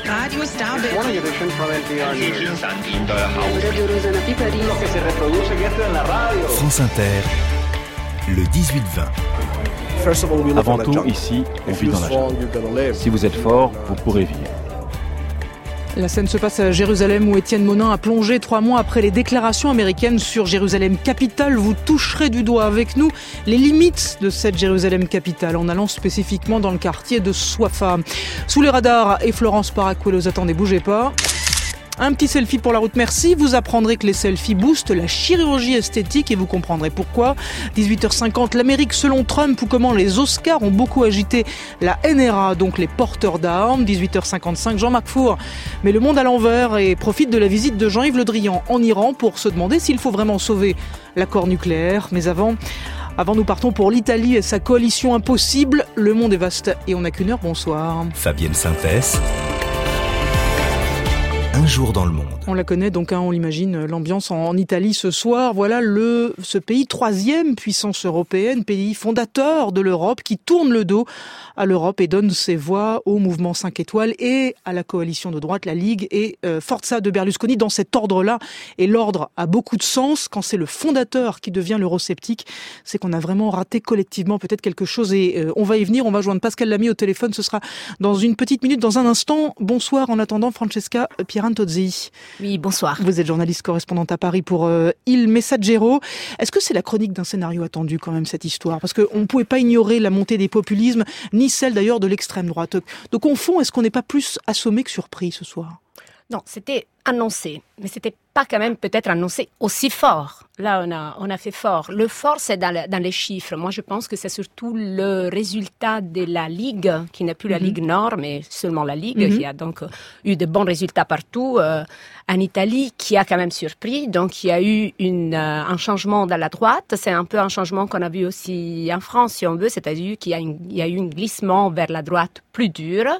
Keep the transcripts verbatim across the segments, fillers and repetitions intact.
Radio Star Morning edition from N P R News. France Inter, le dix-huit vingt. Avant tout, ici, on vit dans la jungle. Si vous êtes fort, vous pourrez vivre. La scène se passe à Jérusalem où Étienne Monin a plongé trois mois après les déclarations américaines sur Jérusalem capitale. Vous toucherez du doigt avec nous les limites de cette Jérusalem capitale en allant spécifiquement dans le quartier de Swafa. Sous les radars et Florence Paracuelos, attendez, bougez pas. Un petit selfie pour la route, merci. Vous apprendrez que les selfies boostent la chirurgie esthétique et vous comprendrez pourquoi. dix-huit heures cinquante, l'Amérique selon Trump ou comment les Oscars ont beaucoup agité la N R A, donc les porteurs d'armes. dix-huit heures cinquante-cinq, Jean-Marc Four met le monde à l'envers et profite de la visite de Jean-Yves Le Drian en Iran pour se demander s'il faut vraiment sauver l'accord nucléaire. Mais avant... Avant, nous partons pour l'Italie et sa coalition impossible. Le monde est vaste et on n'a qu'une heure. Bonsoir. Fabienne Synthès. Un jour dans le monde. On la connaît donc, hein, on l'imagine, l'ambiance en, en Italie ce soir. Voilà le, ce pays, troisième puissance européenne, pays fondateur de l'Europe, qui tourne le dos à l'Europe et donne ses voix au mouvement cinq étoiles et à la coalition de droite, la Ligue et euh, Forza de Berlusconi, dans cet ordre-là. Et l'ordre a beaucoup de sens. Quand c'est le fondateur qui devient l'eurosceptique, c'est qu'on a vraiment raté collectivement peut-être quelque chose. Et euh, on va y venir, on va joindre Pascal Lamy au téléphone. Ce sera dans une petite minute, dans un instant. Bonsoir en attendant, Francesca Pierantozzi. Oui, bonsoir. Vous êtes journaliste correspondante à Paris pour euh, Il Messaggero. Est-ce que c'est la chronique d'un scénario attendu quand même, cette histoire ? Parce qu'on ne pouvait pas ignorer la montée des populismes, ni celle d'ailleurs de l'extrême droite. Donc au fond, est-ce qu'on n'est pas plus assommé que surpris ce soir ? Non, c'était annoncé, mais c'était pas quand même peut-être annoncé aussi fort. Là, on a, on a fait fort. Le fort, c'est dans, le, dans les chiffres. Moi, je pense que c'est surtout le résultat de la Ligue, qui n'est plus la Ligue Nord, mais seulement la Ligue, mm-hmm. qui a donc eu de bons résultats partout. Euh, en Italie, qui a quand même surpris. Donc, il y a eu une, euh, un changement dans la droite. C'est un peu un changement qu'on a vu aussi en France, si on veut. C'est-à-dire qu'il y a, une, il y a eu un glissement vers la droite plus dure.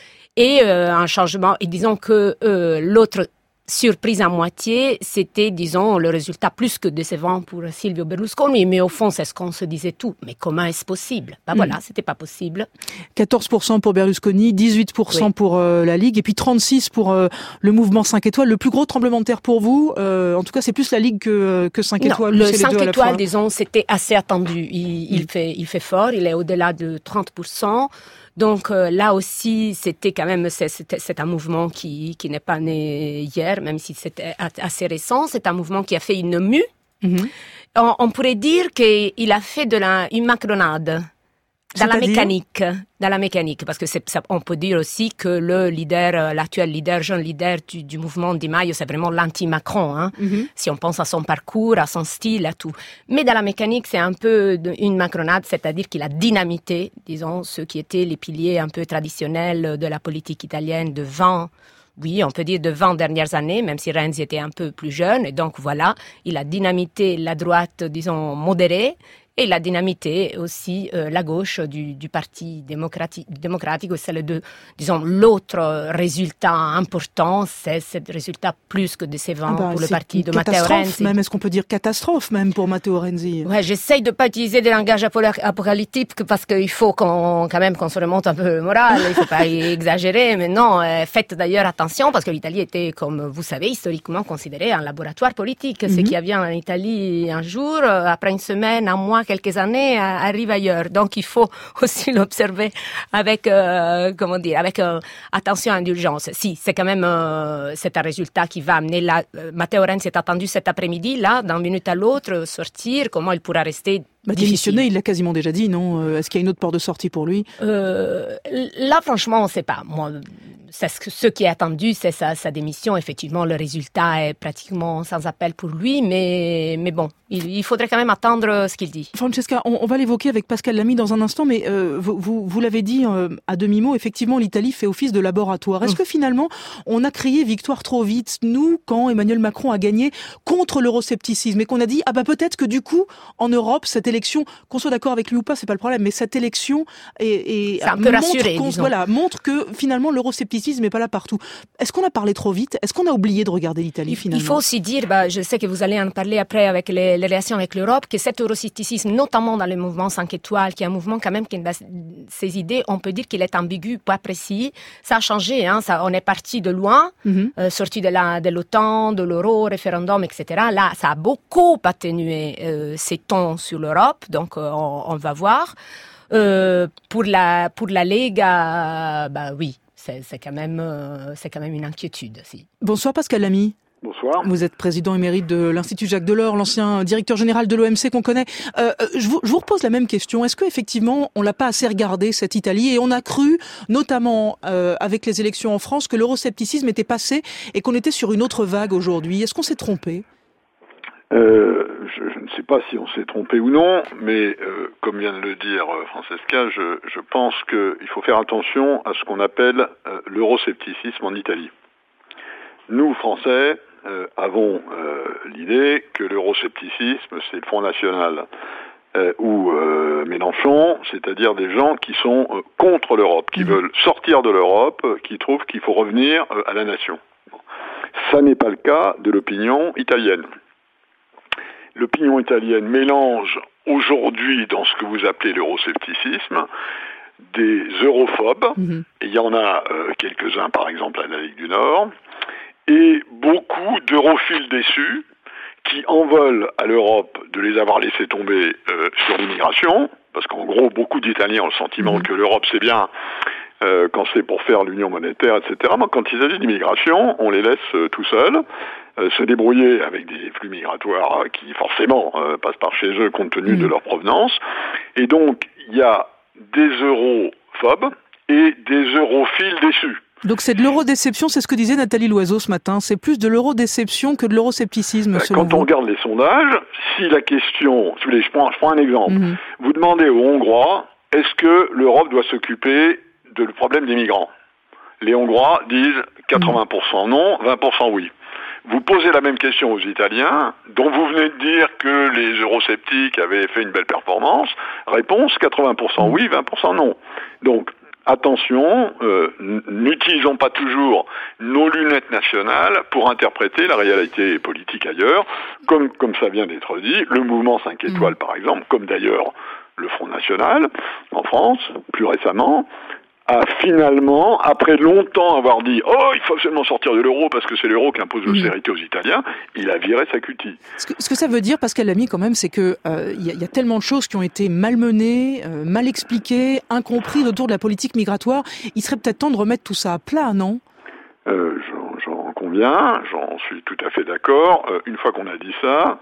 Et euh, un changement, et disons que euh, l'autre surprise à moitié, c'était, disons, le résultat plus que décevant pour Silvio Berlusconi, mais au fond, c'est ce qu'on se disait tout. Mais comment est-ce possible ? Ben voilà, mmh. c'était pas possible. quatorze pour cent pour Berlusconi, dix-huit pour cent oui. pour euh, la Ligue, et puis trente-six pour cent pour euh, le mouvement cinq étoiles. Le plus gros tremblement de terre pour vous, euh, en tout cas, c'est plus la Ligue que, que cinq étoiles. Non, le cinq étoiles, disons, c'était assez attendu. Il, il, mmh. fait, il fait fort, il est au-delà de trente pour cent. Donc euh, là aussi, c'était quand même c'est, c'est, c'est un mouvement qui qui n'est pas né hier, même si c'était assez récent. C'est un mouvement qui a fait une mue. Mm-hmm. On, on pourrait dire qu'il a fait de la une macronade dans la mécanique, dans la mécanique, parce que c'est, ça, on peut dire aussi que le leader, l'actuel leader, jeune leader du, du mouvement Di Maio, c'est vraiment l'anti-Macron, hein, mm-hmm. si on pense à son parcours, à son style, à tout. Mais dans la mécanique, c'est un peu une macronade, c'est-à-dire qu'il a dynamité, disons, ceux qui étaient les piliers un peu traditionnels de la politique italienne de vingt, oui, on peut dire de vingt dernières années, même si Renzi était un peu plus jeune. Et donc voilà, il a dynamité la droite, disons, modérée. Et il a dynamité aussi euh, la gauche du, du parti démocratique, démocratique, c'est le deux, disons, l'autre résultat important, c'est ce résultat plus que décevant ah bah, pour le parti de Matteo Renzi. Même, est-ce qu'on peut dire catastrophe même pour Matteo Renzi ? Ouais, j'essaye de pas utiliser des langages apocalyptiques parce qu'il faut qu'on, quand même qu'on se remonte un peu le moral, il faut pas exagérer, mais non, euh, faites d'ailleurs attention parce que l'Italie était, comme vous savez, historiquement considérée un laboratoire politique. Mm-hmm. Ce qui vient en Italie un jour, après une semaine, un mois, quelques années, arrive ailleurs. Donc, il faut aussi l'observer avec, euh, comment dire, avec euh, attention, indulgence. Si, c'est quand même, euh, c'est un résultat qui va amener là. Euh, Matteo Renzi est attendu cet après-midi, là, d'un minute à l'autre, sortir. Comment il pourra rester Bah, démissionner, il l'a quasiment déjà dit, non ? Est-ce qu'il y a une autre porte de sortie pour lui ? euh, Là, franchement, on ne sait pas. Moi, c'est ce, que, ce qui est attendu, c'est sa, sa démission. Effectivement, le résultat est pratiquement sans appel pour lui, mais, mais bon, il, il faudrait quand même attendre ce qu'il dit. Francesca, on, on va l'évoquer avec Pascal Lamy dans un instant, mais euh, vous, vous, vous l'avez dit euh, à demi-mot, effectivement, l'Italie fait office de laboratoire. Est-ce mmh. que finalement, on a crié victoire trop vite, nous, quand Emmanuel Macron a gagné contre l'euroscepticisme, et qu'on a dit, ah bah peut-être que du coup, en Europe, cette élection, qu'on soit d'accord avec lui ou pas, c'est pas le problème, mais cette élection est, est, un peu rassuré, montre, voilà, montre que finalement l'euroscepticisme n'est pas là partout. Est-ce qu'on a parlé trop vite ? Est-ce qu'on a oublié de regarder l'Italie finalement ? Il faut aussi dire, bah, je sais que vous allez en parler après avec les, les relations avec l'Europe, que cet euroscepticisme, notamment dans le mouvement cinq étoiles, qui est un mouvement quand même qui a ses idées, on peut dire qu'il est ambigu, pas précis. Ça a changé, hein, ça, on est parti de loin, mm-hmm. euh, sorti de, la, de l'OTAN, de l'euro, référendum, et cetera. Là, ça a beaucoup atténué euh, ces tons sur l'Europe, donc euh, on, on va voir. Euh, pour la pour la Lega, bah oui, c'est, c'est quand même euh, c'est quand même une inquiétude. Si. Bonsoir Pascal Lamy. Bonsoir. Vous êtes président émérite de l'Institut Jacques Delors, l'ancien directeur général de l'O M C qu'on connaît. Euh, je, vous, je vous repose la même question. Est-ce qu'effectivement, on l'a pas assez regardé, cette Italie, et on a cru, notamment euh, avec les élections en France, que l'euroscepticisme était passé et qu'on était sur une autre vague aujourd'hui? Est-ce qu'on s'est trompé? Euh, je, je ne sais pas si on s'est trompé ou non, mais euh, comme vient de le dire euh, Francesca, je, je pense qu'il faut faire attention à ce qu'on appelle euh, l'euroscepticisme en Italie. Nous, Français, euh, avons euh, l'idée que l'euroscepticisme, c'est le Front National euh, ou euh, Mélenchon, c'est-à-dire des gens qui sont euh, contre l'Europe, qui mmh. veulent sortir de l'Europe, euh, qui trouvent qu'il faut revenir euh, à la nation. Bon. Ça n'est pas le cas de l'opinion italienne. L'opinion italienne mélange aujourd'hui, dans ce que vous appelez l'euroscepticisme, des europhobes, mmh. et il y en a euh, quelques-uns par exemple à la Ligue du Nord, et beaucoup d'europhiles déçus qui en veulent à l'Europe de les avoir laissés tomber euh, sur l'immigration, parce qu'en gros beaucoup d'Italiens ont le sentiment mmh. que l'Europe c'est bien euh, quand c'est pour faire l'union monétaire, et cetera. Mais quand il s'agit d'immigration, on les laisse euh, tout seuls, euh, se débrouiller avec des flux migratoires euh, qui forcément euh, passent par chez eux compte tenu mmh. de leur provenance. Et donc il y a des europhobes et des europhiles déçus. Donc c'est de l'eurodéception, c'est ce que disait Nathalie Loiseau ce matin. C'est plus de l'eurodéception que de l'euroscepticisme, selon Quand vous. on regarde les sondages, si la question... Si vous voulez, je prends, je prends un exemple. Mmh. Vous demandez aux Hongrois, est-ce que l'Europe doit s'occuper de le problème des migrants? Les Hongrois disent quatre-vingts pour cent non, vingt pour cent oui. Vous posez la même question aux Italiens, dont vous venez de dire que les eurosceptiques avaient fait une belle performance. Réponse, quatre-vingts pour cent oui, vingt pour cent non. Donc, attention, euh, n'utilisons pas toujours nos lunettes nationales pour interpréter la réalité politique ailleurs, comme, comme ça vient d'être dit, le mouvement cinq étoiles par exemple, comme d'ailleurs le Front National en France, plus récemment, a finalement, après longtemps avoir dit « Oh, il faut absolument sortir de l'euro parce que c'est l'euro qui impose l'austérité aux Italiens », il a viré sa cutie. Ce que, ce que ça veut dire, Pascal Lamy, quand même, c'est que euh, y, y a tellement de choses qui ont été malmenées, euh, mal expliquées, incomprises autour de la politique migratoire. Il serait peut-être temps de remettre tout ça à plat, non ? euh, j'en, j'en conviens, j'en suis tout à fait d'accord. Euh, une fois qu'on a dit ça...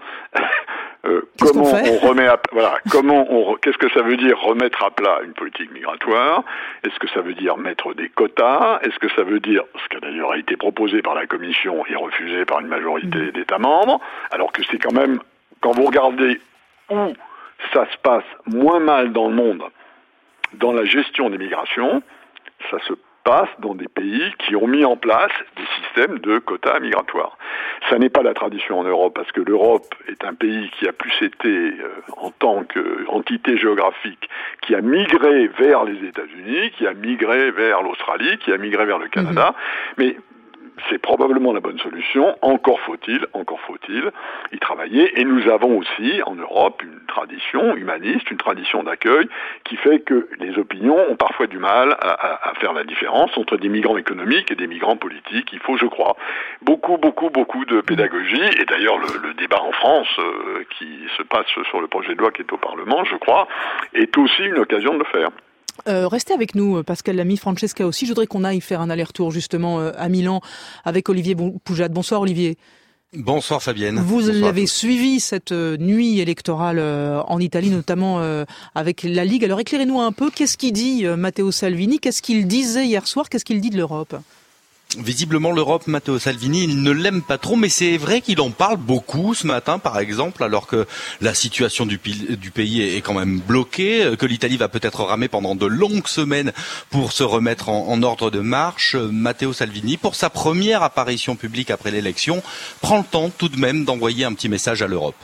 Euh, comment on, on remet à voilà comment on qu'est-ce que ça veut dire remettre à plat une politique migratoire? Est-ce que ça veut dire mettre des quotas? Est-ce que ça veut dire ce qui a d'ailleurs été proposé par la Commission et refusé par une majorité mmh. d'États membres, alors que c'est quand même, quand vous regardez où ça se passe moins mal dans le monde dans la gestion des migrations, ça se passe dans des pays qui ont mis en place des systèmes de quotas migratoires. Ça n'est pas la tradition en Europe, parce que l'Europe est un pays qui a plus été, euh, en tant qu'entité géographique, qui a migré vers les États-Unis, qui a migré vers l'Australie, qui a migré vers le Canada, mmh. mais c'est probablement la bonne solution, encore faut-il, encore faut-il y travailler. Et nous avons aussi, en Europe, une tradition humaniste, une tradition d'accueil, qui fait que les opinions ont parfois du mal à, à, à faire la différence entre des migrants économiques et des migrants politiques. Il faut, je crois, beaucoup, beaucoup, beaucoup de pédagogie. Et d'ailleurs, le, le débat en France, euh, qui se passe sur le projet de loi qui est au Parlement, je crois, est aussi une occasion de le faire. Euh, restez avec nous, Pascal Lamy, Francesca aussi. Je voudrais qu'on aille faire un aller-retour justement euh, à Milan avec Olivier Poujade. Bonsoir Olivier. Bonsoir Fabienne. Vous Bonsoir l'avez suivi cette euh, nuit électorale euh, en Italie, notamment euh, avec la Ligue. Alors éclairez-nous un peu, qu'est-ce qu'il dit euh, Matteo Salvini? Qu'est-ce qu'il disait hier soir? Qu'est-ce qu'il dit de l'Europe? Visiblement, l'Europe, Matteo Salvini, il ne l'aime pas trop, mais c'est vrai qu'il en parle beaucoup ce matin, par exemple, alors que la situation du, du pays est quand même bloquée, que l'Italie va peut-être ramer pendant de longues semaines pour se remettre en, en ordre de marche. Matteo Salvini, pour sa première apparition publique après l'élection, prend le temps tout de même d'envoyer un petit message à l'Europe.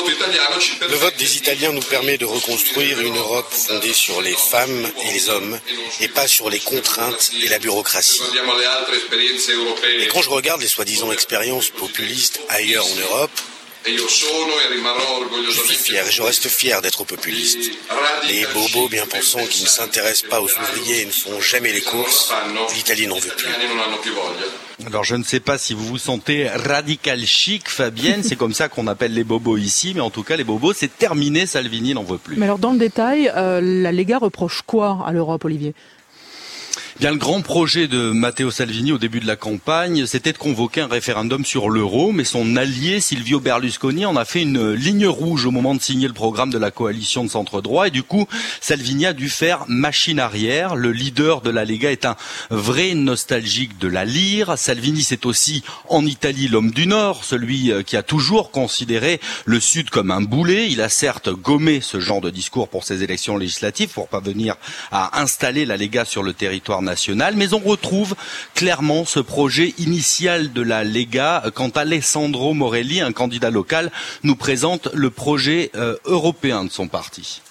Le vote des Italiens nous permet de reconstruire une Europe fondée sur les femmes et les hommes, et pas sur les contraintes et la bureaucratie. Et quand je regarde les soi-disant expériences populistes ailleurs en Europe, Je suis fier et je reste fier d'être populiste. Les bobos bien pensants qui ne s'intéressent pas aux ouvriers et ne font jamais les courses, l'Italie n'en veut plus. Alors je ne sais pas si vous vous sentez radical chic, Fabienne, c'est comme ça qu'on appelle les bobos ici, mais en tout cas les bobos c'est terminé, Salvini n'en veut plus. Mais alors dans le détail, euh, la Lega reproche quoi à l'Europe, Olivier ? Bien, le grand projet de Matteo Salvini au début de la campagne, c'était de convoquer un référendum sur l'euro, mais son allié Silvio Berlusconi en a fait une ligne rouge au moment de signer le programme de la coalition de centre-droit, et du coup, Salvini a dû faire machine arrière. Le leader de la Lega est un vrai nostalgique de la lire. Salvini, c'est aussi en Italie l'homme du Nord, celui qui a toujours considéré le Sud comme un boulet. Il a certes gommé ce genre de discours pour ses élections législatives, pour parvenir à installer la Lega sur le territoire national, mais on retrouve clairement ce projet initial de la Lega quand Alessandro Morelli, un candidat local, nous présente le projet euh, européen de son parti.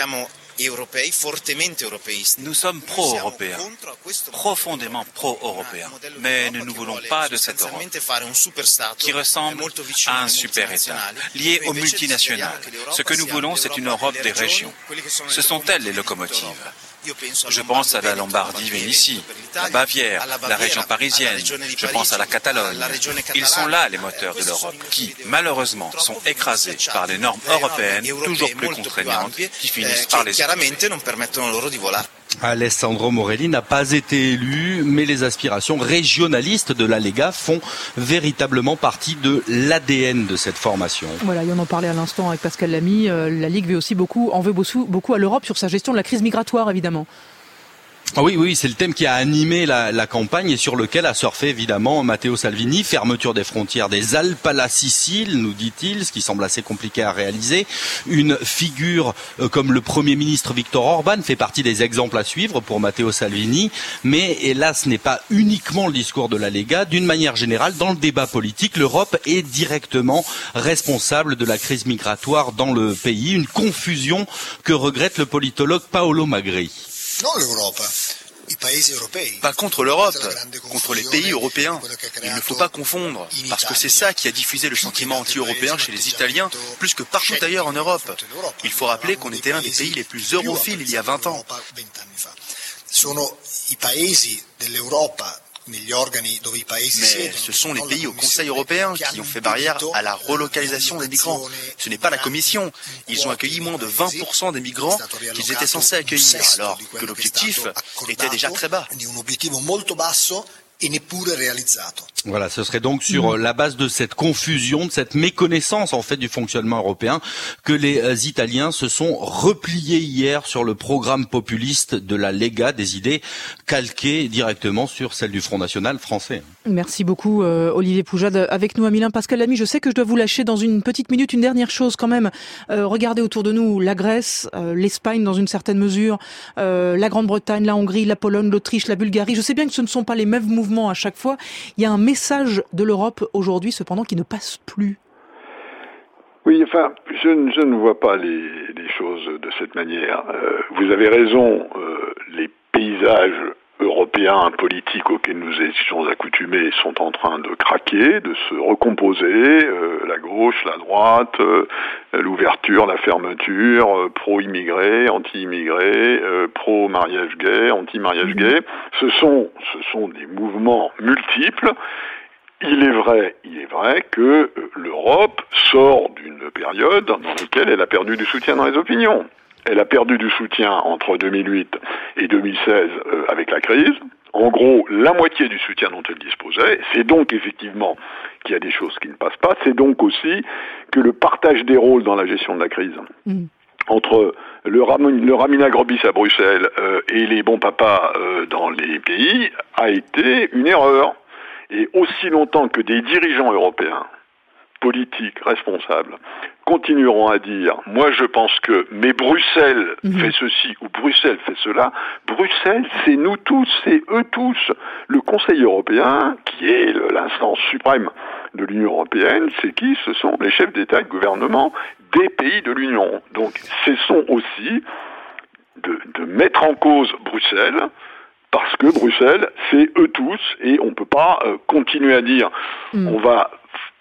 Nous sommes pro-européens, profondément pro-européens, mais nous ne voulons pas de cette Europe qui ressemble à un super-État, lié aux multinationales. Ce que nous voulons, c'est une Europe des régions. Ce sont elles les locomotives. Je pense à la Lombardie-Vénétie, la Bavière, la région parisienne, je pense à la Catalogne. Ils sont là les moteurs de l'Europe, qui, malheureusement, sont écrasés par les normes européennes toujours plus contraignantes qui finissent par les Alessandro Morelli n'a pas été élu, mais les aspirations régionalistes de la Lega font véritablement partie de l'A D N de cette formation. Voilà, et on en parlait à l'instant avec Pascal Lamy. Euh, la Ligue veut aussi beaucoup, en veut beaucoup, beaucoup à l'Europe sur sa gestion de la crise migratoire, évidemment. Ah oui, oui, c'est le thème qui a animé la, la campagne et sur lequel a surfé évidemment Matteo Salvini. Fermeture des frontières des Alpes à la Sicile, nous dit-il, ce qui semble assez compliqué à réaliser. Une figure euh, comme le Premier ministre Viktor Orban fait partie des exemples à suivre pour Matteo Salvini. Mais hélas, ce n'est pas uniquement le discours de la Lega. D'une manière générale, dans le débat politique, l'Europe est directement responsable de la crise migratoire dans le pays. Une confusion que regrette le politologue Paolo Magri. Pas contre l'Europe, contre les pays européens. Il ne faut pas confondre, parce que c'est ça qui a diffusé le sentiment anti-européen chez les Italiens, plus que partout ailleurs en Europe. Il faut rappeler qu'on était un des pays les plus europhiles il y a vingt ans. Mais ce sont les pays au Conseil européen qui ont fait barrière à la relocalisation des migrants. Ce n'est pas la Commission. Ils ont accueilli moins de vingt pour cent des migrants qu'ils étaient censés accueillir, alors que l'objectif était déjà très bas. Voilà, ce serait donc sur la base de cette confusion, de cette méconnaissance en fait du fonctionnement européen que les Italiens se sont repliés hier sur le programme populiste de la Lega, des idées calquées directement sur celles du Front National français. Merci beaucoup euh, Olivier Poujade. Avec nous à Milan, Pascal Lamy, je sais que je dois vous lâcher dans une petite minute. Une dernière chose quand même, euh, regardez autour de nous la Grèce, euh, l'Espagne dans une certaine mesure, euh, la Grande-Bretagne, la Hongrie, la Pologne, l'Autriche, la Bulgarie. Je sais bien que ce ne sont pas les mêmes mouvements à chaque fois. Il y a un message de l'Europe aujourd'hui cependant qui ne passe plus. Oui, enfin, je, je ne vois pas les, les choses de cette manière. Euh, vous avez raison, euh, les paysages européens politiques auxquels nous étions accoutumés sont en train de craquer, de se recomposer, euh, la gauche, la droite, euh, l'ouverture, la fermeture, euh, pro-immigré, anti-immigré, euh, pro-mariage gay, anti-mariage gay. Ce sont, ce sont des mouvements multiples. Il est vrai, il est vrai que euh, l'Europe sort d'une période dans laquelle elle a perdu du soutien dans les opinions. Elle a perdu du soutien entre deux mille huit et deux mille seize euh, avec la crise. En gros, la moitié du soutien dont elle disposait. C'est donc effectivement qu'il y a des choses qui ne passent pas. C'est donc aussi que le partage des rôles dans la gestion de la crise mmh. entre le, ram- le raminagrobis à Bruxelles euh, et les bons papas euh, dans les pays a été une erreur. Et aussi longtemps que des dirigeants européens, politiques, responsables, continueront à dire « moi je pense que, mais Bruxelles mmh. fait ceci ou Bruxelles fait cela », Bruxelles c'est nous tous, c'est eux tous. Le Conseil européen, qui est l'instance suprême de l'Union européenne, c'est qui? Ce sont les chefs d'État et de gouvernement des pays de l'Union. Donc cessons aussi de, de mettre en cause Bruxelles, parce que Bruxelles, c'est eux tous, et on ne peut pas euh, continuer à dire mmh. on va f-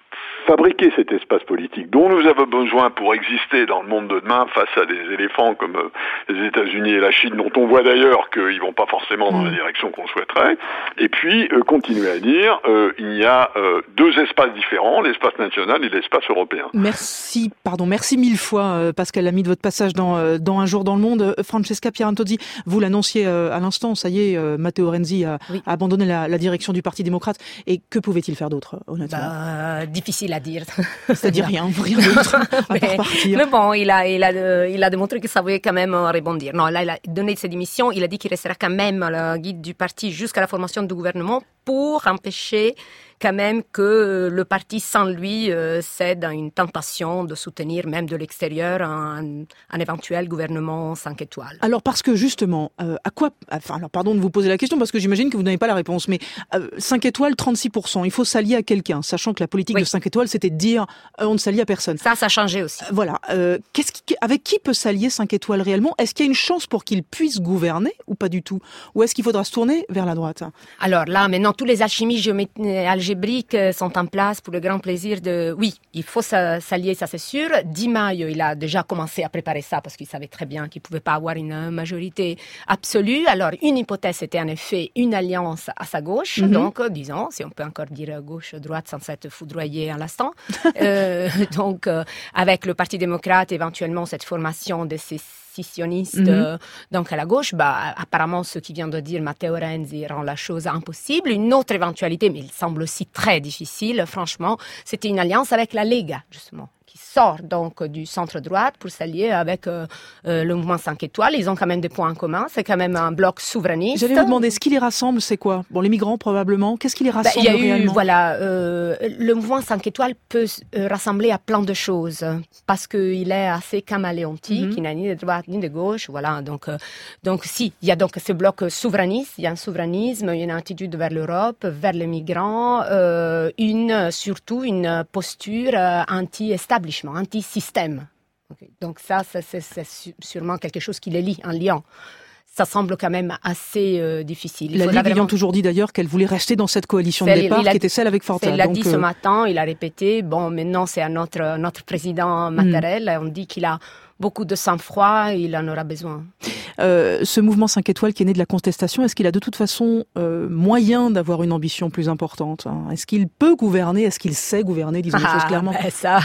fabriquer cet espace politique dont nous avons besoin pour exister dans le monde de demain face à des éléphants comme euh, les États-Unis et la Chine, dont on voit d'ailleurs qu'ils vont pas forcément dans la direction qu'on souhaiterait, et puis euh, continuer à dire euh, il y a euh, deux espaces différents, l'espace national et l'espace européen. Merci, pardon, merci mille fois euh, Pascal Lamy de votre passage dans, euh, dans Un jour dans le monde. Euh, Francesca Pierantozzi, vous l'annonciez euh, à l'instant, ça y est, euh, Matteo Renzi a, oui. a abandonné la, la direction du Parti démocrate, et que pouvait-il faire d'autre, honnêtement? Bah, difficile à dire. C'est-à-dire rien, rien d'autre, à part partir. Mais bon, il a, il a, il a démontré qu'il savait quand même rebondir. Non, là, il a donné ses démissions, il a dit qu'il restera quand même le guide du parti jusqu'à la formation du gouvernement pour empêcher quand même que le parti sans lui euh, cède à une tentation de soutenir même de l'extérieur un, un éventuel gouvernement cinq étoiles. Alors parce que justement, euh, à quoi, enfin alors pardon de vous poser la question parce que j'imagine que vous n'avez pas la réponse, mais euh, cinq étoiles, trente-six pour cent, il faut s'allier à quelqu'un, sachant que la politique oui. de cinq étoiles c'était de dire euh, on ne s'allie à personne. Ça, ça a changé aussi. Euh, voilà, euh, qu'est-ce qui, avec qui peut s'allier cinq étoiles réellement? Est-ce qu'il y a une chance pour qu'il puisse gouverner ou pas du tout? Ou est-ce qu'il faudra se tourner vers la droite? Alors là, maintenant tous les alchimies algébriques sont en place pour le grand plaisir de... Oui, il faut s'allier, ça c'est sûr. Di Maio, il a déjà commencé à préparer ça parce qu'il savait très bien qu'il ne pouvait pas avoir une majorité absolue. Alors, une hypothèse était en effet une alliance à sa gauche. Mm-hmm. Donc, disons, si on peut encore dire gauche-droite sans s'être foudroyé à l'instant. euh, donc, euh, avec le Parti démocrate, éventuellement, cette formation de ces sionistes, mm-hmm. euh, donc à la gauche, bah, apparemment, ce qui vient de dire Matteo Renzi rend la chose impossible. Une autre éventualité, mais il semble aussi très difficile, franchement, c'était une alliance avec la Lega, justement, qui sort donc du centre-droite pour s'allier avec euh, euh, le mouvement cinq étoiles. Ils ont quand même des points en commun. C'est quand même un bloc souverainiste. J'allais vous demander, ce qui les rassemble, c'est quoi? Bon, les migrants, probablement. Qu'est-ce qui les rassemble bah, y a eu, réellement? Voilà, euh, le mouvement cinq étoiles peut euh, rassembler à plein de choses parce qu'il est assez caméléontique, mm-hmm. il n'a ni de droite ni de gauche. Voilà, donc, euh, donc si, il y a donc ce bloc souverainiste, il y a un souverainisme, il y a une attitude vers l'Europe, vers les migrants, euh, une, surtout une posture euh, anti-establishment, anti-système. Okay. Donc ça, ça c'est, c'est sûrement quelque chose qui les lie, un lien. Ça semble quand même assez euh, difficile. Il la Ligue vraiment... ayant toujours dit d'ailleurs qu'elle voulait rester dans cette coalition de départ, qui était celle avec Forza. Il l'a dit euh... ce matin, il a répété, bon, maintenant c'est à notre, notre président Mattarella, mm. on dit qu'il a beaucoup de sang-froid, il en aura besoin. Euh, ce mouvement cinq étoiles qui est né de la contestation, est-ce qu'il a de toute façon euh, moyen d'avoir une ambition plus importante, hein? Est-ce qu'il peut gouverner? Est-ce qu'il sait gouverner? Disons les ah, choses clairement. Ben ça,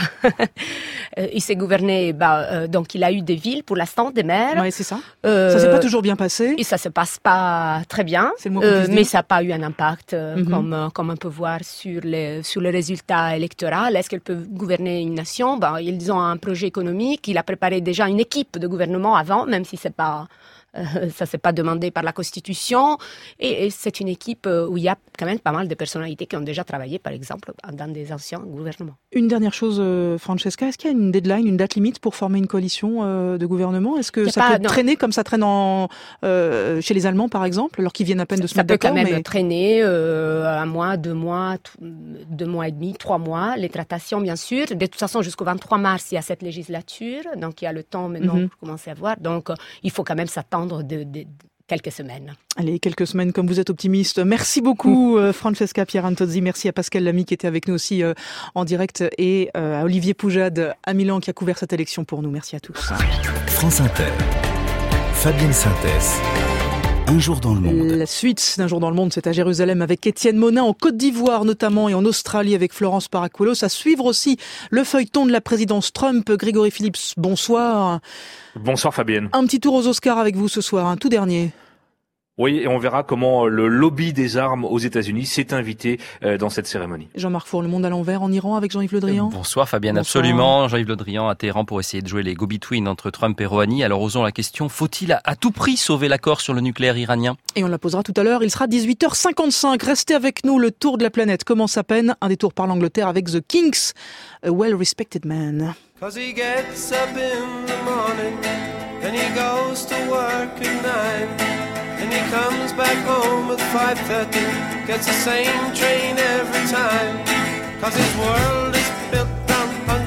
il sait gouverner. Bah, euh, donc il a eu des villes pour l'instant, des maires. Oui, c'est ça. Euh, ça s'est pas toujours bien passé. Et ça se passe pas très bien. C'est le mot euh, mais ça n'a pas eu un impact, euh, mm-hmm. comme comme on peut voir sur les sur les résultats électoraux. Est-ce qu'elle peut gouverner une nation? Ben, ils ont un projet économique. Il a préparé déjà une équipe de gouvernement avant, même si c'est pas Euh, ça s'est pas demandé par la Constitution, et, et c'est une équipe où il y a quand même pas mal de personnalités qui ont déjà travaillé, par exemple, dans des anciens gouvernements. Une dernière chose, euh, Francesca, est-ce qu'il y a une deadline, une date limite pour former une coalition euh, de gouvernement? Est-ce que ça pas, peut non. traîner comme ça traîne en, euh, chez les Allemands, par exemple, alors qu'ils viennent à peine de se ça mettre d'accord? Ça peut quand même mais... traîner euh, un mois, deux mois, t- deux mois et demi, trois mois, les tractations, bien sûr. De toute façon, jusqu'au vingt-trois mars, il y a cette législature, donc il y a le temps maintenant mm-hmm. pour commencer à voir. Donc, euh, il faut quand même s'attendre De, de, de quelques semaines. Allez, quelques semaines, comme vous êtes optimiste. Merci beaucoup, euh, Francesca Pierantozzi. Merci à Pascal Lamy qui était avec nous aussi euh, en direct, et euh, à Olivier Poujade à Milan qui a couvert cette élection pour nous. Merci à tous. France Inter, Fabienne Synthèse. Un jour dans le monde. La suite d'Un jour dans le monde, c'est à Jérusalem avec Étienne Monin, en Côte d'Ivoire notamment, et en Australie avec Florence Paracuelos. À suivre aussi le feuilleton de la présidence Trump. Grégory Phillips, bonsoir. Bonsoir Fabienne. Un petit tour aux Oscars avec vous ce soir, un tout dernier. Oui, et on verra comment le lobby des armes aux États-Unis s'est invité dans cette cérémonie. Jean-Marc Four, Le Monde à l'envers en Iran avec Jean-Yves Le Drian. Bonsoir Fabienne, Bonsoir. Absolument. Jean-Yves Le Drian à Téhéran pour essayer de jouer les go-between entre Trump et Rouhani. Alors osons la question, faut-il à tout prix sauver l'accord sur le nucléaire iranien? Et on la posera tout à l'heure, il sera dix-huit heures cinquante-cinq. Restez avec nous, le tour de la planète commence à peine. Un détour par l'Angleterre avec The Kinks, A Well-Respected Man. Cause he gets up in the morning and he goes to work at nine. And he comes back home at five thirty, gets the same train every time. Cause his world is built on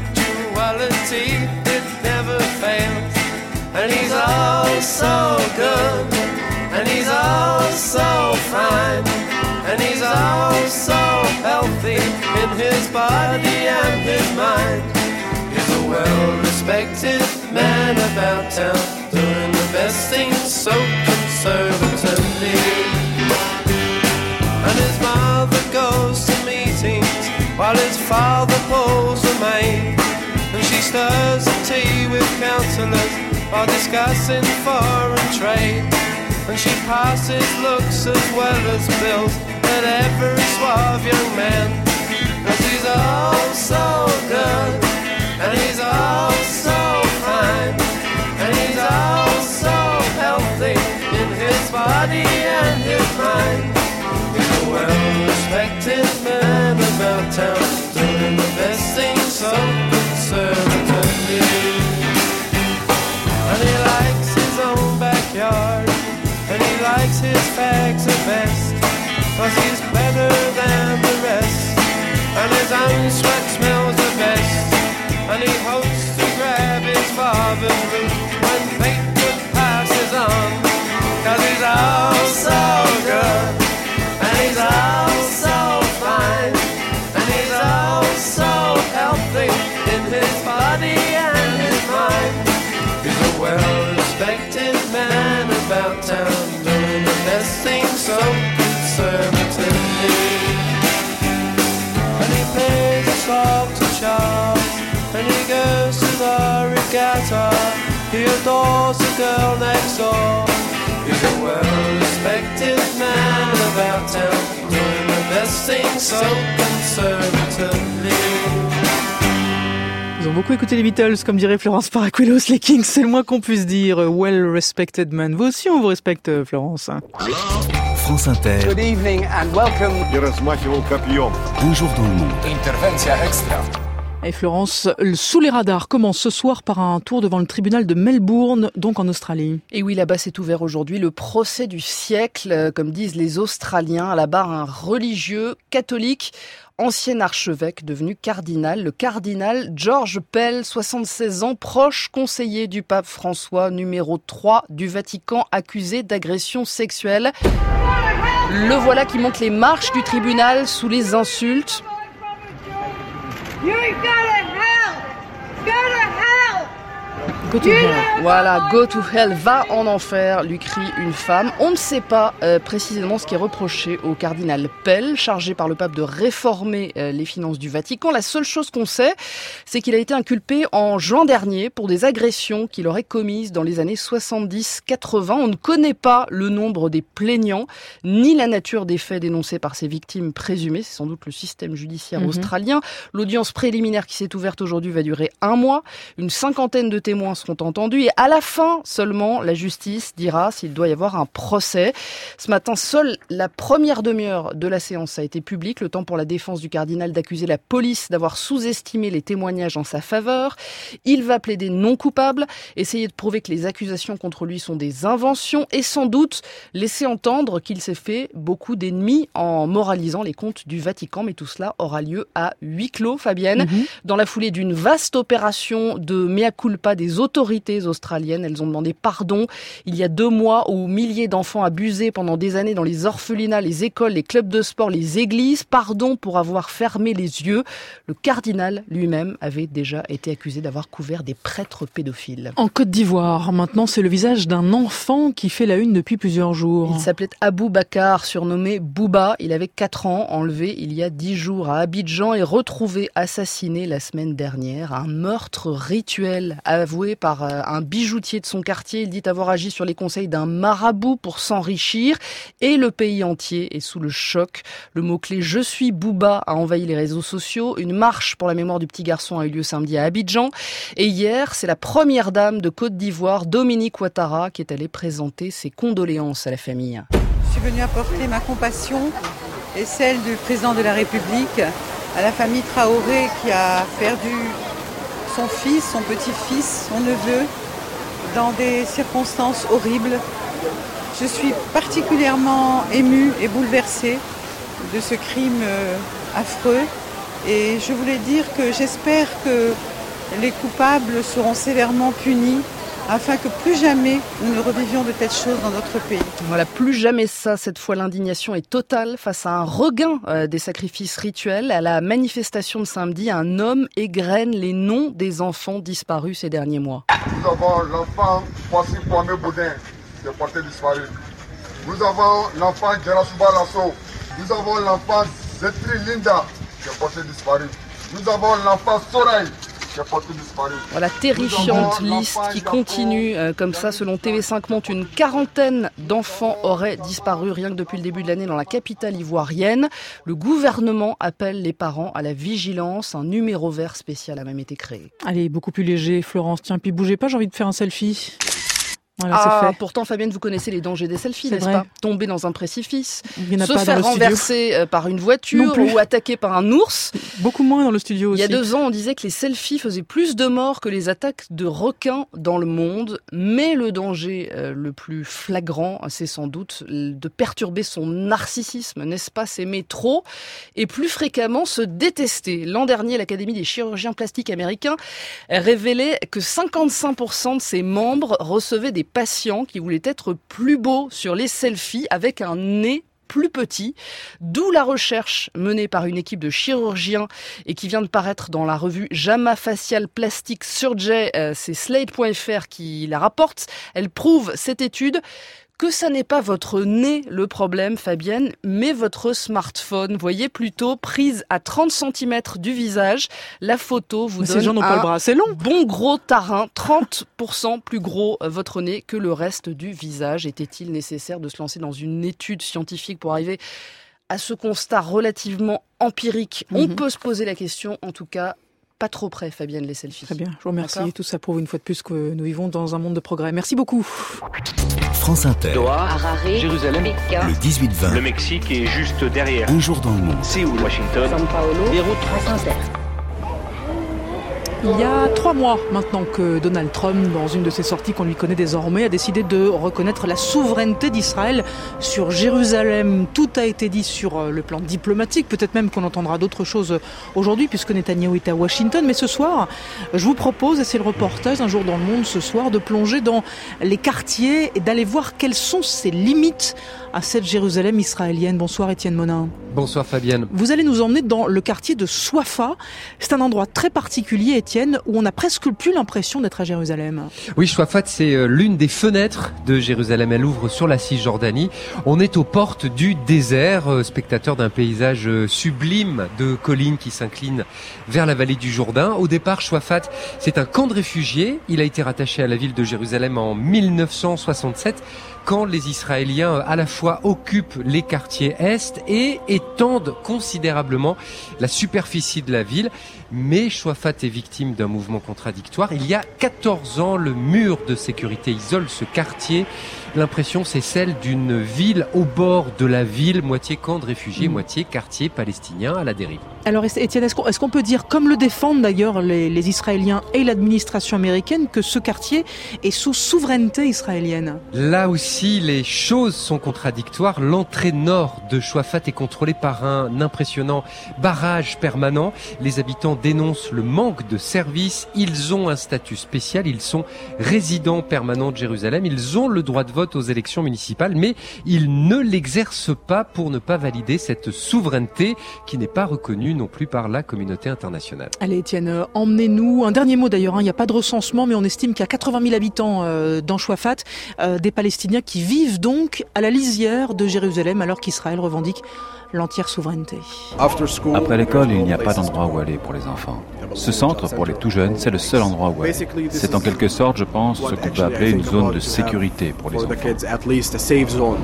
punctuality, it never fails. And he's all so good, and he's all so fine, and he's all so healthy. healthy in his body and his mind. He's a well-respected man about town, doing the best things so conservatively. And his mother goes to meetings while his father pulls the maid. And she stirs the tea with counsellors while discussing foreign trade. And she passes looks as well as bills at every suave young man. And he's all so good, and he's all so fine, and he's all so healthy in his body and his mind. He's a well-respected man about town, doing the best things so conservatively. And he likes his own backyard, and he likes his fags the best, 'cause he's better than the rest, and his own sweat smells the best. And he hopes to grab his father's boot when fate passes on, 'cause he's all so good, and he's all so fine, and he's all so healthy in his body and his mind. He's a well-respected man about town, doing the best things so conservatively. And he plays a song to Charles, and he goes to the regatta. He adores the girl next door. He's a well-respected man about town, doing the best things so conservatively. Ils ont beaucoup écouté les Beatles, comme dirait Florence Paracuelos, les Kings, c'est le moins qu'on puisse dire. Well-respected man. Vous aussi, on vous respecte, Florence. France Inter. Good evening and welcome. Un jour dans le monde. Intervention extra. Et Florence, sous les radars commence ce soir par un tour devant le tribunal de Melbourne, donc en Australie. Et oui, là-bas c'est ouvert aujourd'hui le procès du siècle, comme disent les Australiens. À la barre, un religieux catholique, ancien archevêque devenu cardinal, le cardinal George Pell, soixante-seize ans, proche conseiller du pape François, numéro trois du Vatican, accusé d'agression sexuelle. Le voilà qui monte les marches du tribunal sous les insultes. You go to hell! Go to hell! Go to hell. Voilà, go to hell, va en enfer, lui crie une femme. On ne sait pas euh, précisément ce qui est reproché au cardinal Pell, chargé par le pape de réformer euh, les finances du Vatican. La seule chose qu'on sait, c'est qu'il a été inculpé en juin dernier pour des agressions qu'il aurait commises dans les années soixante-dix quatre-vingts. On ne connaît pas le nombre des plaignants, ni la nature des faits dénoncés par ces victimes présumées. C'est sans doute le système judiciaire mmh. australien. L'audience préliminaire qui s'est ouverte aujourd'hui va durer un mois. Une cinquantaine de témoins seront entendus et à la fin seulement, la justice dira s'il doit y avoir un procès. Ce matin, seule la première demi-heure de la séance a été publique, le temps pour la défense du cardinal d'accuser la police d'avoir sous-estimé les témoignages en sa faveur. Il va plaider non coupable, essayer de prouver que les accusations contre lui sont des inventions et sans doute laisser entendre qu'il s'est fait beaucoup d'ennemis en moralisant les comptes du Vatican. Mais tout cela aura lieu à huis clos, Fabienne, mmh. dans la foulée d'une vaste opération de mea culpa des autorités australiennes. Elles ont demandé pardon il y a deux mois aux milliers d'enfants abusés pendant des années dans les orphelinats, les écoles, les clubs de sport, les églises. Pardon pour avoir fermé les yeux. Le cardinal lui-même avait déjà été accusé d'avoir couvert des prêtres pédophiles. En Côte d'Ivoire, maintenant, c'est le visage d'un enfant qui fait la une depuis plusieurs jours. Il s'appelait Abou Bakar, surnommé Bouba. Il avait quatre ans, enlevé il y a dix jours à Abidjan et retrouvé assassiné la semaine dernière. Un meurtre rituel avoué par un bijoutier de son quartier. Il dit avoir agi sur les conseils d'un marabout pour s'enrichir et le pays entier est sous le choc. Le mot-clé « Je suis Bouba » a envahi les réseaux sociaux. Une marche pour la mémoire du petit garçon a eu lieu samedi à Abidjan. Et hier, c'est la première dame de Côte d'Ivoire, Dominique Ouattara, qui est allée présenter ses condoléances à la famille. Je suis venue apporter ma compassion et celle du président de la République à la famille Traoré qui a perdu son fils, son petit-fils, son neveu, dans des circonstances horribles. Je suis particulièrement émue et bouleversée de ce crime affreux et je voulais dire que j'espère que les coupables seront sévèrement punis afin que plus jamais nous ne revivions de telles choses dans notre pays. Voilà, plus jamais ça. Cette fois, l'indignation est totale face à un regain euh, des sacrifices rituels. À la manifestation de samedi, un homme égrène les noms des enfants disparus ces derniers mois. Nous avons l'enfant Kwasi Kwame Boudin, qui est porté disparu. Nous avons l'enfant Gerasuba Lasso. Nous avons l'enfant Zetri Linda, qui est porté disparu. Nous avons l'enfant Soraï, qui est porté disparu. Voilà, terrifiante liste qui continue euh, comme ça. Selon T V cinq Monde, une quarantaine d'enfants auraient disparu rien que depuis le début de l'année dans la capitale ivoirienne. Le gouvernement appelle les parents à la vigilance. Un numéro vert spécial a même été créé. Allez, beaucoup plus léger, Florence. Tiens, puis bougez pas, j'ai envie de faire un selfie. Voilà, ah, c'est fait. Pourtant, Fabienne, vous connaissez les dangers des selfies, c'est n'est-ce vrai. pas? Tomber dans un précipice, se pas faire renverser par une voiture ou attaquer par un ours. Beaucoup moins dans le studio aussi. Il y a deux ans, on disait que les selfies faisaient plus de morts que les attaques de requins dans le monde. Mais le danger euh, le plus flagrant, c'est sans doute de perturber son narcissisme, n'est-ce pas? S'aimer trop et plus fréquemment se détester. L'an dernier, l'Académie des chirurgiens plastiques américains révélait que cinquante-cinq pour cent de ses membres recevaient des patients qui voulaient être plus beaux sur les selfies avec un nez plus petit, d'où la recherche menée par une équipe de chirurgiens et qui vient de paraître dans la revue JAMA Facial Plastic Surgery, euh, c'est Slate point F R qui la rapporte. Elle prouve, cette étude, que ça n'est pas votre nez le problème, Fabienne, mais votre smartphone. Voyez plutôt, prise à trente centimètres du visage, la photo vous mais donne ces gens n'ont pas le bras assez long. Bon gros tarin, trente pour cent plus gros votre nez que le reste du visage. Était-il nécessaire de se lancer dans une étude scientifique pour arriver à ce constat relativement empirique? Mm-hmm. On peut se poser la question, en tout cas, pas trop près, Fabienne, les selfies. Très bien, je vous remercie. D'accord. Tout ça prouve une fois de plus que nous vivons dans un monde de progrès. Merci beaucoup. France Inter. Doha, Harare, Jérusalem, Pékin, le dix-huit vingt. Le Mexique est juste derrière. Un jour dans le monde. Séoul, Washington, São Paulo, Beyrouth, France Inter. Il y a trois mois maintenant que Donald Trump, dans une de ses sorties qu'on lui connaît désormais, a décidé de reconnaître la souveraineté d'Israël sur Jérusalem. Tout a été dit sur le plan diplomatique, peut-être même qu'on entendra d'autres choses aujourd'hui puisque Netanyahou est à Washington. Mais ce soir, je vous propose, et c'est le reportage Un jour dans le monde ce soir, de plonger dans les quartiers et d'aller voir quelles sont ses limites à cette Jérusalem israélienne. Bonsoir Étienne Monin. Bonsoir Fabienne. Vous allez nous emmener dans le quartier de Swafa. C'est un endroit très particulier, Étienne, où on n'a presque plus l'impression d'être à Jérusalem. Oui, Swafa, c'est l'une des fenêtres de Jérusalem. Elle ouvre sur la Cisjordanie. On est aux portes du désert, spectateur d'un paysage sublime de collines qui s'inclinent vers la vallée du Jourdain. Au départ, Swafa, c'est un camp de réfugiés. Il a été rattaché à la ville de Jérusalem en mille neuf cent soixante-sept. Quand les Israéliens à la fois occupent les quartiers est et étendent considérablement la superficie de la ville. Mais Shuafat est victime d'un mouvement contradictoire. Il y a quatorze ans, le mur de sécurité isole ce quartier. L'impression, c'est celle d'une ville au bord de la ville, moitié camp de réfugiés, mmh. moitié quartier palestinien à la dérive. Alors Étienne, est-ce qu'on, est-ce qu'on peut dire, comme le défendent d'ailleurs les, les Israéliens et l'administration américaine, que ce quartier est sous souveraineté israélienne? Là aussi, les choses sont contradictoires. L'entrée nord de Shuafat est contrôlée par un impressionnant barrage permanent. Les habitants dénoncent le manque de services. Ils ont un statut spécial. Ils sont résidents permanents de Jérusalem. Ils ont le droit de vote aux élections municipales, mais ils ne l'exercent pas pour ne pas valider cette souveraineté qui n'est pas reconnue non plus par la communauté internationale. Allez Étienne, euh, emmenez-nous. Un dernier mot d'ailleurs, hein, il n'y a pas de recensement, mais on estime qu'il y a quatre-vingt mille habitants euh, dans Shuafat, euh, des Palestiniens qui vivent donc à la lisière de Jérusalem alors qu'Israël revendique l'entière souveraineté. Après l'école, il n'y a pas d'endroit où aller pour les enfants. Ce centre, pour les tout jeunes, c'est le seul endroit où aller. C'est en quelque sorte, je pense, ce qu'on peut appeler une zone de sécurité pour les enfants.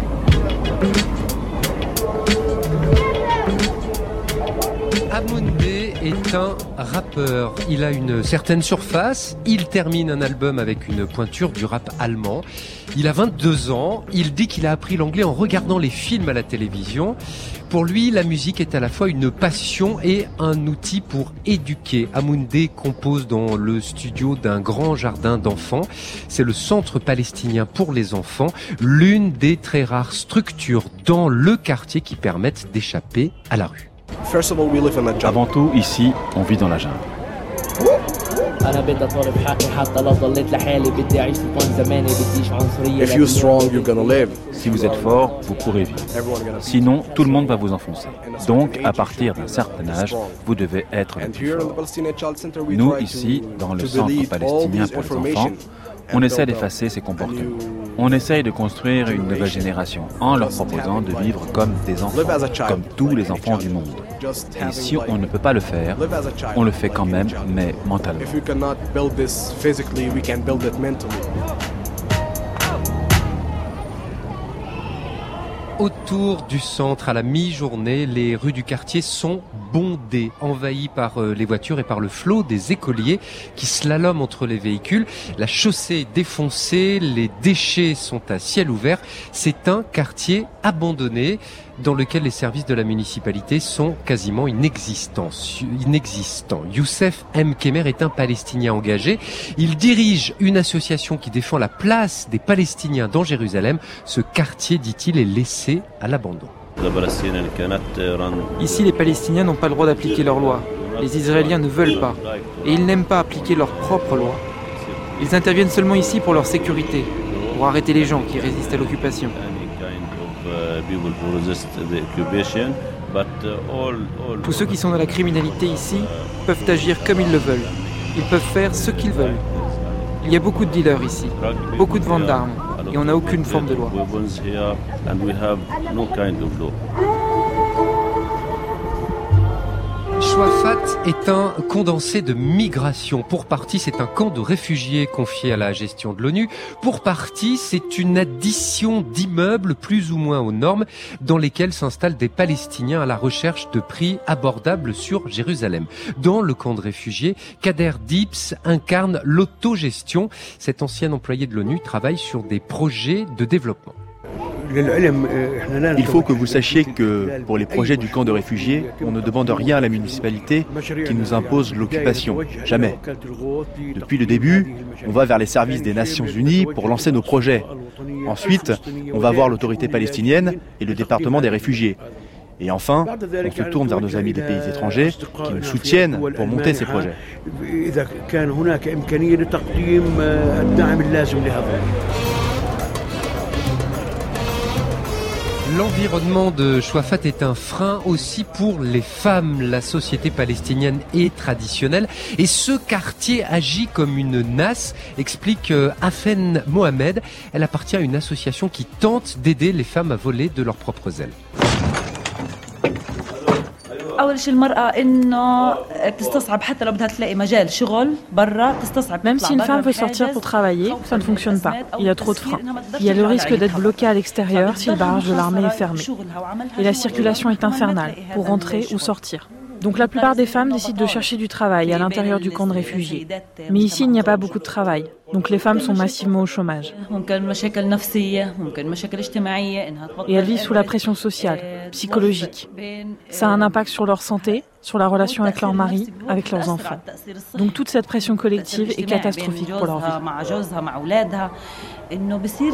Amounde est un rappeur. Il a une certaine surface. Il termine un album avec une pointure du rap allemand. Il a vingt-deux ans. Il dit qu'il a appris l'anglais en regardant les films à la télévision. Pour lui, la musique est à la fois une passion et un outil pour éduquer. Amounde compose dans le studio d'un grand jardin d'enfants. C'est le centre palestinien pour les enfants, l'une des très rares structures dans le quartier qui permettent d'échapper à la rue. Avant tout, ici, on vit dans la jungle. If you're strong, you're gonna live. Si vous êtes fort, vous pourrez vivre. Sinon, tout le monde va vous enfoncer. Donc, à partir d'un certain âge, vous devez être le plus fort. Nous, ici, dans le centre palestinien pour les enfants, on essaie d'effacer ces comportements. On essaye de construire une nouvelle génération en leur proposant de vivre comme des enfants, comme tous les enfants du monde. Et si on ne peut pas le faire, on le fait quand même, mais mentalement. Autour du centre, à la mi-journée, les rues du quartier sont bondées, envahies par les voitures et par le flot des écoliers qui slaloment entre les véhicules. La chaussée est défoncée, les déchets sont à ciel ouvert. C'est un quartier abandonné dans lequel les services de la municipalité sont quasiment inexistants. inexistants. Youssef M. Kemer est un Palestinien engagé. Il dirige une association qui défend la place des Palestiniens dans Jérusalem. Ce quartier, dit-il, est laissé à l'abandon. Ici, les Palestiniens n'ont pas le droit d'appliquer leurs lois. Les Israéliens ne veulent pas. Et ils n'aiment pas appliquer leurs propres lois. Ils interviennent seulement ici pour leur sécurité, pour arrêter les gens qui résistent à l'occupation. Tous ceux qui sont dans la criminalité ici peuvent agir comme ils le veulent. Ils peuvent faire ce qu'ils veulent. Il y a beaucoup de dealers ici, beaucoup de ventes d'armes, et on n'a aucune forme de loi. Shouafat est un condensé de migration. Pour partie, c'est un camp de réfugiés confié à la gestion de l'ONU. Pour partie, c'est une addition d'immeubles plus ou moins aux normes dans lesquels s'installent des Palestiniens à la recherche de prix abordables sur Jérusalem. Dans le camp de réfugiés, Kader Dips incarne l'autogestion. Cet ancien employé de l'ONU travaille sur des projets de développement. Il faut que vous sachiez que pour les projets du camp de réfugiés, on ne demande rien à la municipalité qui nous impose l'occupation. Jamais. Depuis le début, on va vers les services des Nations Unies pour lancer nos projets. Ensuite, on va voir l'autorité palestinienne et le département des réfugiés. Et enfin, on se tourne vers nos amis des pays étrangers qui nous soutiennent pour monter ces projets. L'environnement de Shouafat est un frein aussi pour les femmes. La société palestinienne est traditionnelle et ce quartier agit comme une nasse, explique Afen Mohamed. Elle appartient à une association qui tente d'aider les femmes à voler de leurs propres ailes. Même si une femme veut sortir pour travailler, ça ne fonctionne pas. Il y a trop de freins. Il y a le risque d'être bloqué à l'extérieur si le barrage de l'armée est fermé. Et la circulation est infernale pour rentrer ou sortir. Donc la plupart des femmes décident de chercher du travail à l'intérieur du camp de réfugiés. Mais ici, il n'y a pas beaucoup de travail. Donc les femmes sont massivement au chômage. Et elles vivent sous la pression sociale, psychologique. Ça a un impact sur leur santé, sur la relation avec leur mari, avec leurs enfants. Donc toute cette pression collective est catastrophique pour leur vie.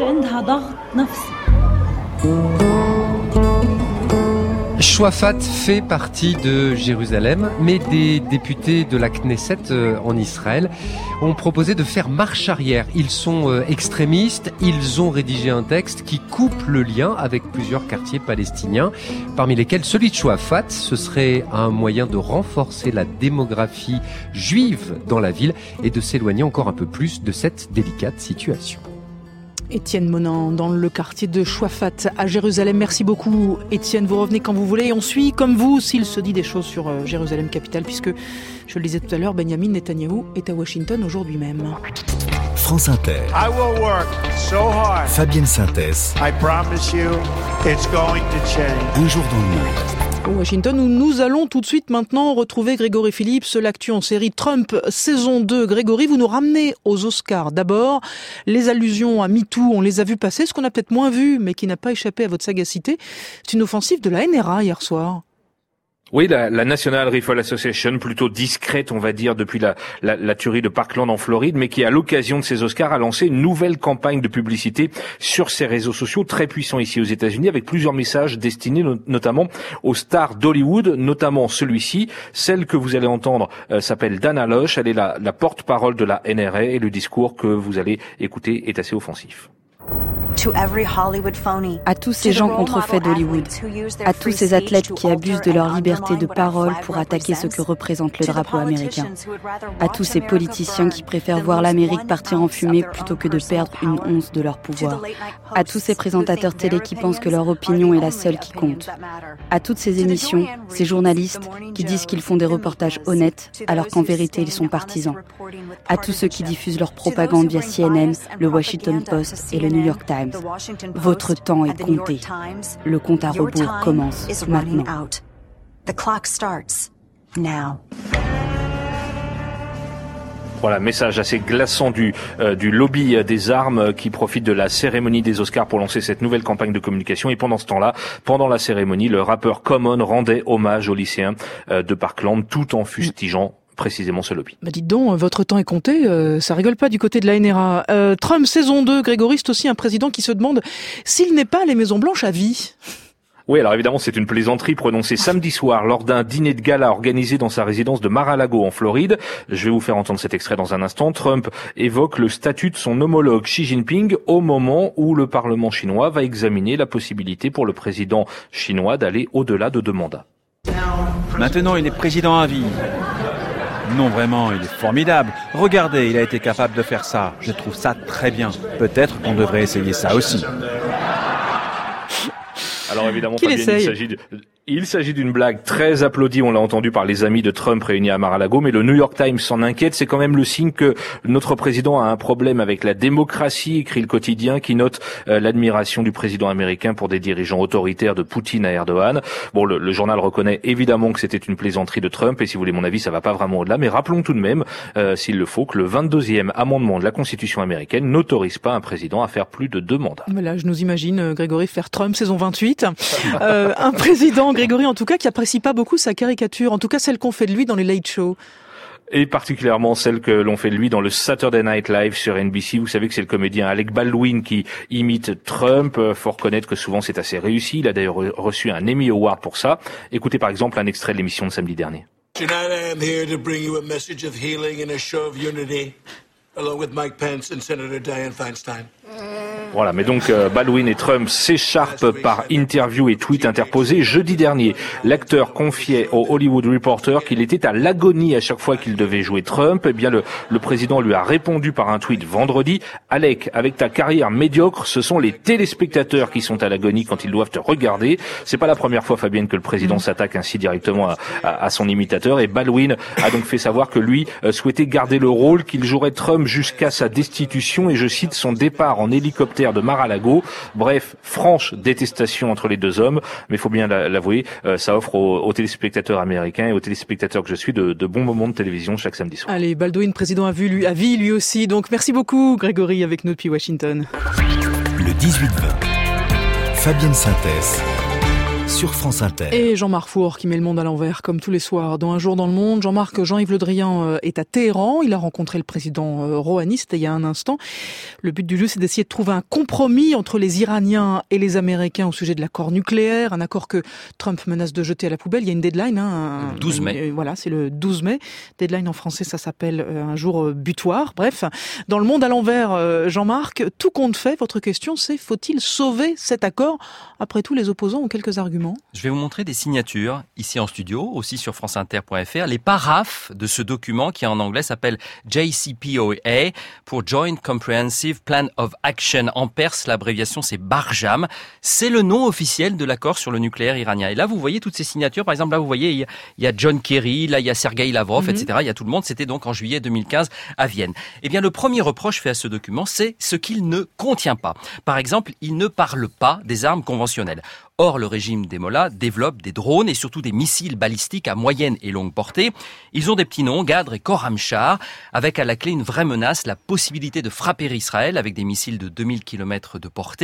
Shouafat fait partie de Jérusalem, mais des députés de la Knesset euh, en Israël ont proposé de faire marche arrière. Ils sont euh, extrémistes, ils ont rédigé un texte qui coupe le lien avec plusieurs quartiers palestiniens, parmi lesquels celui de Shouafat. Ce serait un moyen de renforcer la démographie juive dans la ville et de s'éloigner encore un peu plus de cette délicate situation. Étienne Monin dans le quartier de Shouafat à Jérusalem. Merci beaucoup Étienne, vous revenez quand vous voulez et on suit comme vous s'il se dit des choses sur euh, Jérusalem capitale puisque, je le disais tout à l'heure, Benjamin Netanyahou est à Washington aujourd'hui même. France Inter. I will work so hard. Fabienne Synthèse. I promise you it's going to change. Un jour dans le monde. Washington, où nous allons tout de suite maintenant retrouver Grégory Phillips, l'actu en série Trump saison deux. Grégory, vous nous ramenez aux Oscars. D'abord, les allusions à MeToo, on les a vues passer, ce qu'on a peut-être moins vu, mais qui n'a pas échappé à votre sagacité. C'est une offensive de la N R A hier soir. Oui, la, la National Rifle Association, plutôt discrète, on va dire, depuis la, la, la tuerie de Parkland en Floride, mais qui, à l'occasion de ces Oscars, a lancé une nouvelle campagne de publicité sur ses réseaux sociaux, très puissant ici aux États-Unis, avec plusieurs messages destinés no- notamment aux stars d'Hollywood, notamment celui-ci. Celle que vous allez entendre euh, s'appelle Dana Loesch, elle est la, la porte-parole de la N R A, et le discours que vous allez écouter est assez offensif. À tous ces gens contrefaits d'Hollywood, à tous ces athlètes qui abusent de leur liberté de parole pour attaquer ce que représente le drapeau américain, à tous ces politiciens qui préfèrent voir l'Amérique partir en fumée plutôt que de perdre une once de leur pouvoir, à tous ces présentateurs télé qui pensent que leur opinion est la seule qui compte, à toutes ces émissions, ces journalistes qui disent qu'ils font des reportages honnêtes alors qu'en vérité ils sont partisans, à tous ceux qui diffusent leur propagande via C N N, le Washington Post et le New York Times. Votre temps est compté. Le compte à rebours commence maintenant. Voilà, message assez glaçant du euh, du lobby des armes euh, qui profite de la cérémonie des Oscars pour lancer cette nouvelle campagne de communication. Et pendant ce temps-là, pendant la cérémonie, le rappeur Common rendait hommage aux lycéens euh, de Parkland tout en fustigeant précisément ce lobby. Bah dites donc, votre temps est compté, euh, ça rigole pas du côté de la N R A. Euh, Trump saison deux, Grégory, c'est aussi un président qui se demande s'il n'est pas les Maisons Blanches à vie. Oui, alors évidemment, c'est une plaisanterie prononcée samedi soir lors d'un dîner de gala organisé dans sa résidence de Mar-a-Lago en Floride. Je vais vous faire entendre cet extrait dans un instant. Trump évoque le statut de son homologue Xi Jinping au moment où le Parlement chinois va examiner la possibilité pour le président chinois d'aller au-delà de deux mandats. Maintenant, il est président à vie. Non, vraiment, il est formidable. Regardez, il a été capable de faire ça. Je trouve ça très bien. Peut-être qu'on devrait essayer ça aussi. Alors évidemment, Fabien, il s'agit de... Il s'agit d'une blague très applaudie, on l'a entendu par les amis de Trump réunis à Mar-a-Lago, mais le New York Times s'en inquiète. C'est quand même le signe que notre président a un problème avec la démocratie, écrit le quotidien, qui note euh, l'admiration du président américain pour des dirigeants autoritaires de Poutine à Erdogan. Bon, le, le journal reconnaît évidemment que c'était une plaisanterie de Trump, et si vous voulez mon avis, ça va pas vraiment au-delà, mais rappelons tout de même, euh, s'il le faut, que le vingt-deuxième amendement de la Constitution américaine n'autorise pas un président à faire plus de deux mandats. Mais là, je nous imagine, Grégory, faire Trump saison vingt-huit. Euh, un président, Grégory, en tout cas, qui apprécie pas beaucoup sa caricature, en tout cas celle qu'on fait de lui dans les late shows. Et particulièrement celle que l'on fait de lui dans le Saturday Night Live sur N B C. Vous savez que c'est le comédien Alec Baldwin qui imite Trump. Faut reconnaître que souvent c'est assez réussi. Il a d'ailleurs reçu un Emmy Award pour ça. Écoutez par exemple un extrait de l'émission de samedi dernier. Tonight I am here to bring you a message of healing and a show of unity, along with Mike Pence and Senator Dianne Feinstein. Voilà, mais donc euh, Baldwin et Trump s'écharpent par interview et tweet interposés. Jeudi dernier, l'acteur confiait au Hollywood Reporter qu'il était à l'agonie à chaque fois qu'il devait jouer Trump. Eh bien, le, le président lui a répondu par un tweet vendredi. Alec, avec ta carrière médiocre, ce sont les téléspectateurs qui sont à l'agonie quand ils doivent te regarder. C'est pas la première fois, Fabienne, que le président s'attaque ainsi directement à, à, à son imitateur. Et Baldwin a donc fait savoir que lui euh, souhaitait garder le rôle qu'il jouerait Trump jusqu'à sa destitution. Et je cite, son départ en hélicoptère de Mar-a-Lago. Bref, franche détestation entre les deux hommes, mais il faut bien l'avouer, euh, ça offre aux, aux téléspectateurs américains et aux téléspectateurs que je suis de, de bons moments de télévision chaque samedi soir. Allez, Baldwin, président à vie, lui, à vie, lui aussi. Donc merci beaucoup, Grégory, avec nous depuis Washington. Le dix-huit vingt, Fabienne Synthèse sur France Inter. Et Jean-Marc Four qui met le monde à l'envers comme tous les soirs. Dans Un jour dans le monde, Jean-Marc, Jean-Yves Le Drian est à Téhéran. Il a rencontré le président Rouhani, c'était il y a un instant. Le but du jeu, c'est d'essayer de trouver un compromis entre les Iraniens et les Américains au sujet de l'accord nucléaire, un accord que Trump menace de jeter à la poubelle. Il y a une deadline. Hein, le douze mai. Une, voilà, c'est le douze mai. Deadline en français, ça s'appelle un jour butoir. Bref, dans le monde à l'envers, Jean-Marc, tout compte fait, votre question, c'est faut-il sauver cet accord? Après tout, les opposants ont quelques arguments. Je vais vous montrer des signatures ici en studio, aussi sur franceinter point f r, les paraphes de ce document qui en anglais s'appelle J C P O A pour Joint Comprehensive Plan of Action. En perse, l'abréviation c'est Barjam. C'est le nom officiel de l'accord sur le nucléaire iranien. Et là, vous voyez toutes ces signatures. Par exemple, là, vous voyez, il y a, il y a John Kerry, là, il y a Sergei Lavrov, mm-hmm. et cetera. Il y a tout le monde. C'était donc en juillet deux mille quinze à Vienne. Eh bien, le premier reproche fait à ce document, c'est ce qu'il ne contient pas. Par exemple, il ne parle pas des armes conventionnelles. Or, le régime des Mollahs développe des drones et surtout des missiles balistiques à moyenne et longue portée. Ils ont des petits noms, Gadr et Khorramshahr, avec à la clé une vraie menace, la possibilité de frapper Israël avec des missiles de deux mille kilomètres de portée.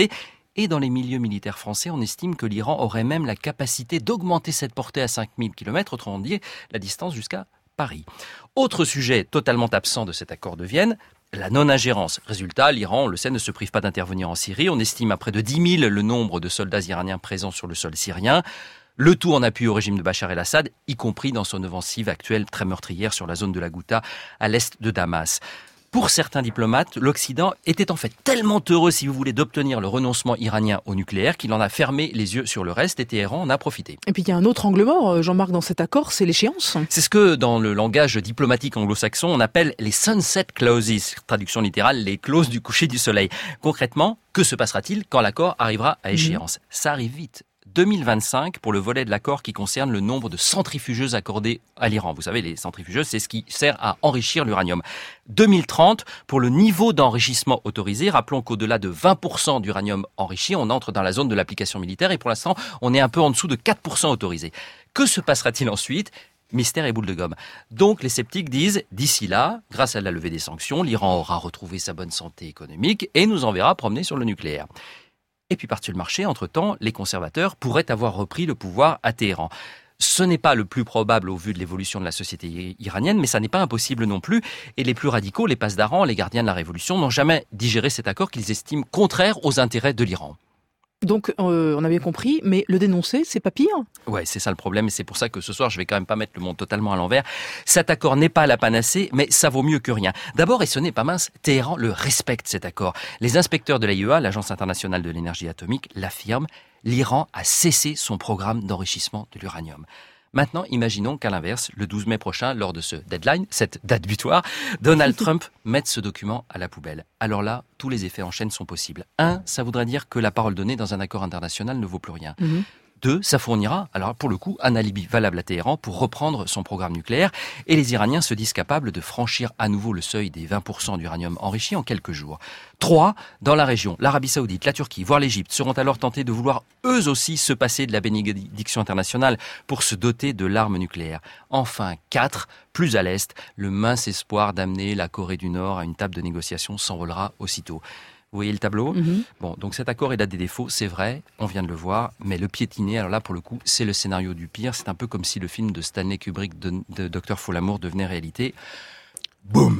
Et dans les milieux militaires français, on estime que l'Iran aurait même la capacité d'augmenter cette portée à cinq mille kilomètres, autrement dit la distance jusqu'à Paris. Autre sujet totalement absent de cet accord de Vienne, la non-ingérence. Résultat, l'Iran, on le sait, ne se prive pas d'intervenir en Syrie. On estime à près de dix mille le nombre de soldats iraniens présents sur le sol syrien. Le tout en appui au régime de Bachar el-Assad, y compris dans son offensive actuelle très meurtrière sur la zone de la Ghouta, à l'est de Damas. Pour certains diplomates, l'Occident était en fait tellement heureux, si vous voulez, d'obtenir le renoncement iranien au nucléaire qu'il en a fermé les yeux sur le reste et Téhéran en a profité. Et puis il y a un autre angle mort, Jean-Marc, dans cet accord, c'est l'échéance. C'est ce que, dans le langage diplomatique anglo-saxon, on appelle les sunset clauses, traduction littérale, les clauses du coucher du soleil. Concrètement, que se passera-t-il quand l'accord arrivera à échéance ? Mmh. Ça arrive vite. deux mille vingt-cinq pour le volet de l'accord qui concerne le nombre de centrifugeuses accordées à l'Iran. Vous savez, les centrifugeuses, c'est ce qui sert à enrichir l'uranium. deux mille trente pour le niveau d'enrichissement autorisé. Rappelons qu'au-delà de vingt pour cent d'uranium enrichi, on entre dans la zone de l'application militaire et pour l'instant, on est un peu en dessous de quatre pour cent autorisé. Que se passera-t-il ensuite ? Mystère et boule de gomme. Donc les sceptiques disent, d'ici là, grâce à la levée des sanctions, l'Iran aura retrouvé sa bonne santé économique et nous enverra promener sur le nucléaire. Et puis par-dessus le marché, entre-temps, les conservateurs pourraient avoir repris le pouvoir à Téhéran. Ce n'est pas le plus probable au vu de l'évolution de la société iranienne, mais ça n'est pas impossible non plus. Et les plus radicaux, les pasdarans, les gardiens de la révolution, n'ont jamais digéré cet accord qu'ils estiment contraire aux intérêts de l'Iran. Donc, euh, on a bien compris, mais le dénoncer, c'est pas pire ? Ouais, c'est ça le problème, et c'est pour ça que ce soir, je vais quand même pas mettre le monde totalement à l'envers. Cet accord n'est pas la panacée, mais ça vaut mieux que rien. D'abord, et ce n'est pas mince, Téhéran le respecte, cet accord. Les inspecteurs de l'A I E A, l'Agence internationale de l'énergie atomique, l'affirment, l'Iran a cessé son programme d'enrichissement de l'uranium. Maintenant, imaginons qu'à l'inverse, le douze mai prochain, lors de ce deadline, cette date butoir, Donald Trump mette ce document à la poubelle. Alors là, tous les effets en chaîne sont possibles. Un, ça voudrait dire que la parole donnée dans un accord international ne vaut plus rien. Mmh. Deux, ça fournira, alors pour le coup, un alibi valable à Téhéran pour reprendre son programme nucléaire. Et les Iraniens se disent capables de franchir à nouveau le seuil des vingt pour cent d'uranium enrichi en quelques jours. Trois, dans la région, l'Arabie Saoudite, la Turquie, voire l'Égypte seront alors tentés de vouloir eux aussi se passer de la bénédiction internationale pour se doter de l'arme nucléaire. Enfin, quatre, plus à l'est, le mince espoir d'amener la Corée du Nord à une table de négociation s'envolera aussitôt. Vous voyez le tableau ? Mm-hmm. Bon, donc cet accord, il a des défauts, c'est vrai, on vient de le voir, mais le piétiner, alors là, pour le coup, c'est le scénario du pire. C'est un peu comme si le film de Stanley Kubrick de, de Docteur Folamour devenait réalité. Boum !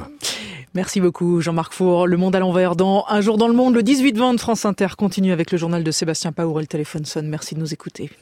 Merci beaucoup, Jean-Marc Four. Le Monde à l'envers dans Un jour dans le monde, le dix-huit vingt de France Inter continue avec le journal de Sébastien Paour et le téléphone sonne. Merci de nous écouter.